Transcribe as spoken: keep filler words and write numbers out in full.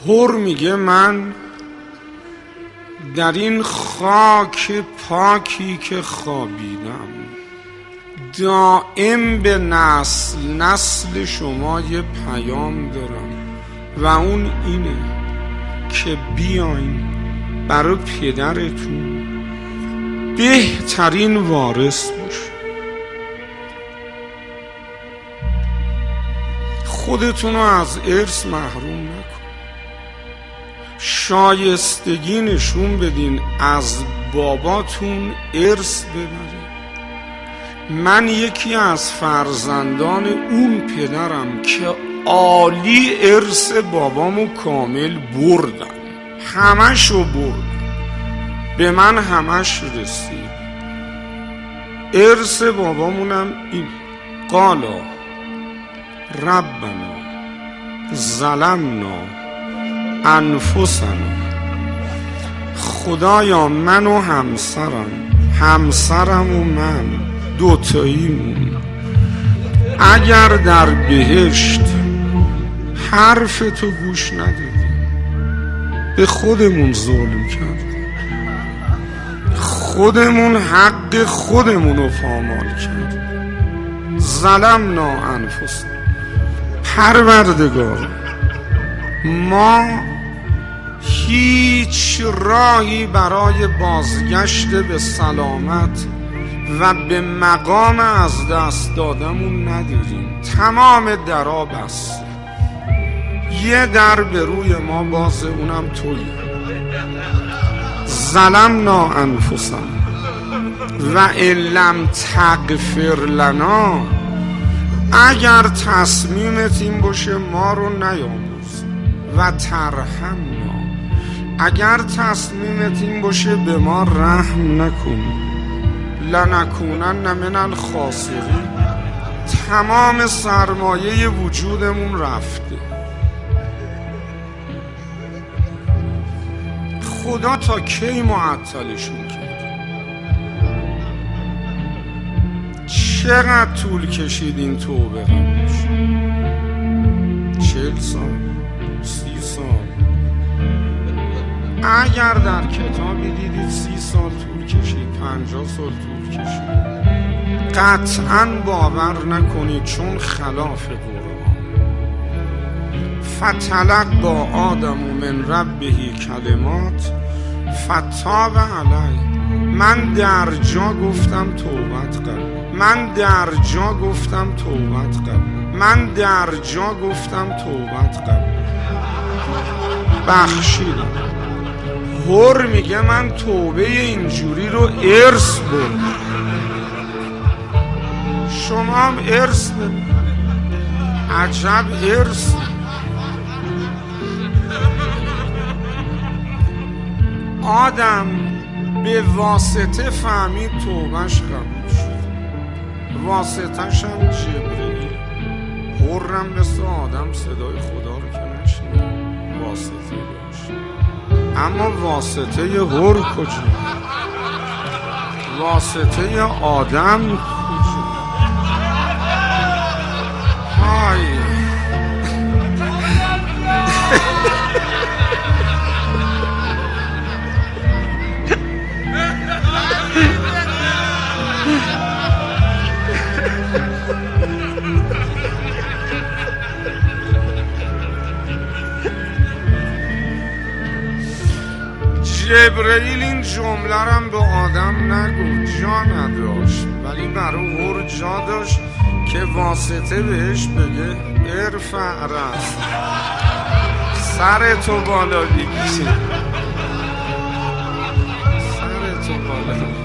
هر میگه من در این خاک پاکی که خوابیدم دائم به نسل نسل شما یه پیام دارم و اون اینه که بیاین برای پدرتون بهترین وارث باشه. خودتون رو از ارث محروم نکن، شایستگی نشون بدین از باباتون ارث ببرید. من یکی از فرزندان اون پدرم که عالی ارث بابامو کامل بردن، همشو بردن، به من همش رسید. ارث بابامونم این قالا ربنا ظلمنا انفسنا، خدایا من و همسرم همسرم و من دوتاییمون اگر در بهشت حرف تو گوش ندادیم به خودمون ظلم کردیم، خودمون حق خودمون رو پامال کردیم. ظلمنا انفسنا، پروردگار ما هیچ راهی برای بازگشت به سلامت و به مقام از دست دادمون نداریم. تمام درا بست، یه در به روی ما بازه، اونم تویی. ظلمنا انفسنا و ان لم تغفر لنا، اگر تصمیمت این باشه ما رو نیاموز، و ترحمنا، اگر تصمیمت این باشه به ما رحم نکن، لنکونن من الخاسرین، تمام سرمایه وجودمون رفته. خدا تا کی معطلشون کرد؟ چقدر طول کشید این توبه قبلش؟ چهل سال، سی سال. اگر در کتابی دیدید سی سال طول کشید، پنجاه سال طول کشید، قطعاً باور نکنید، چون خلاف قرآن. فتلقی آدم من ربه کلمات فتاب علیه. من در جا گفتم توبت قبل، من در جا گفتم توبت قبل، من در جا گفتم توبت قبل، بخشیدم. هر میگه من توبه اینجوری رو ارث برد. شما هم ارث ببین، عجب ارث. آدم به واسطه فهمید توبهش قبول شد، واسطهش هم جبرئیل. هرم مثل آدم صدای خدا رو که نشنید، واسطه داشت. اما واسطه هر کجا؟ واسطه آدم کجا؟ های جبرئیل این جمله رم به آدم نگفت، جا نداشت، ولی برای هر جا داشت که واسطه بهش بگه ارفع رأس، سر تو بالا بگیره، سر تو بالا.